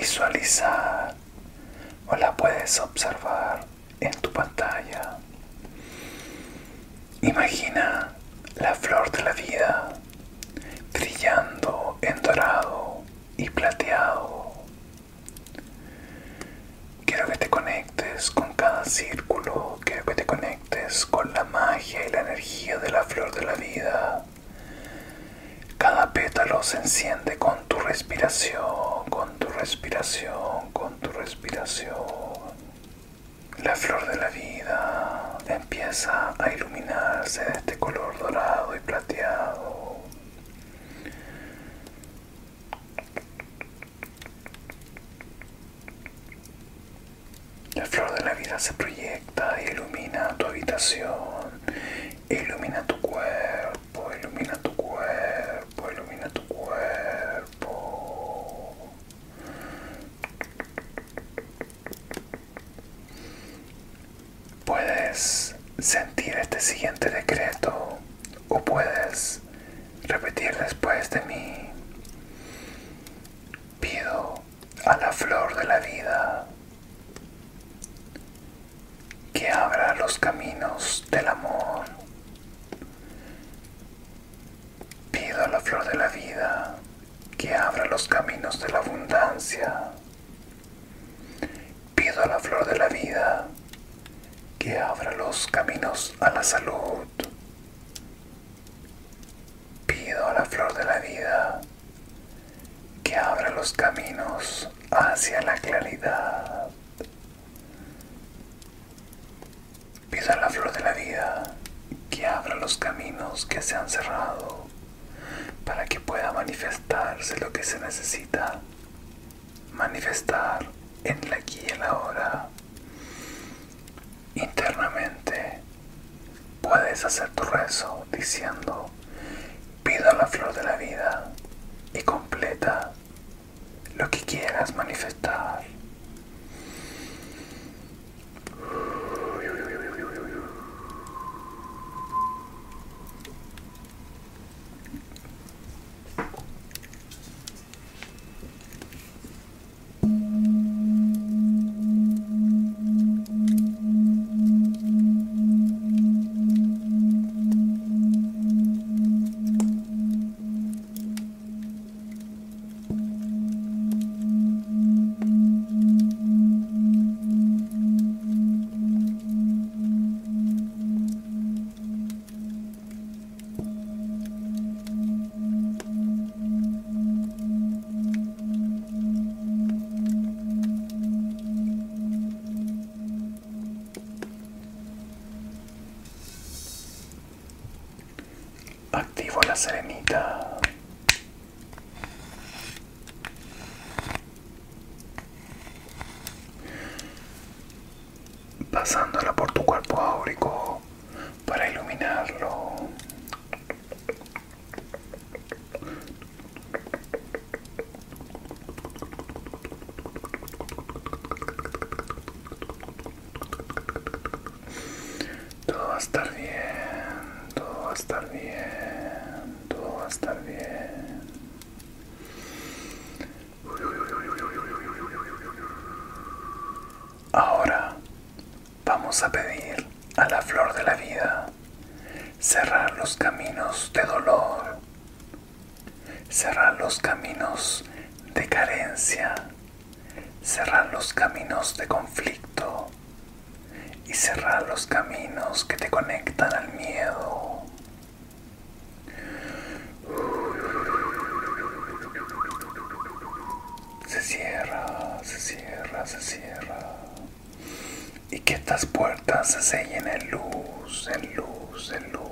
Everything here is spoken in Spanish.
visualizar o la puedes observar en tu pantalla. Imagina la flor de la vida brillando en dorado y plateado. Quiero que te conectes con cada círculo, quiero que te conectes con la magia y la energía de la flor de la vida. Cada pétalo se enciende con tu respiración, con tu respiración, con tu respiración. La flor de la vida empieza a iluminarse de este color dorado y plateado. La flor de la vida se proyecta e ilumina tu habitación, ilumina tu cuerpo, ilumina tu cuerpo, ilumina tu cuerpo. Puedes sentir este siguiente decreto o puedes repetir después de mí. Pido a la flor de la vida que abra los caminos del amor. Pido a la flor de la vida que abra los caminos de la abundancia. Pido a la flor de la vida que abra los caminos a la salud. Pido a la flor de la vida que abra los caminos hacia la claridad. Pido a la flor de la vida que abra los caminos que se han cerrado para que pueda manifestarse lo que se necesita manifestar en el aquí y en la ahora. Internamente puedes hacer tu rezo diciendo: pido a la flor de la vida, y completa lo que quieras manifestar. Activo la serenita. Pasándola por tu cuerpo áurico para iluminarlo. Todo va a estar bien, todo va a estar bien, todo va a estar bien. Ahora vamos a pedir a la flor de la vida cerrar los caminos de dolor, cerrar los caminos de carencia, cerrar los caminos de conflicto y cerrar los caminos que te conectan al miedo. Se cierra, se cierra, se cierra. Y que estas puertas se sellen en luz, en luz, en luz.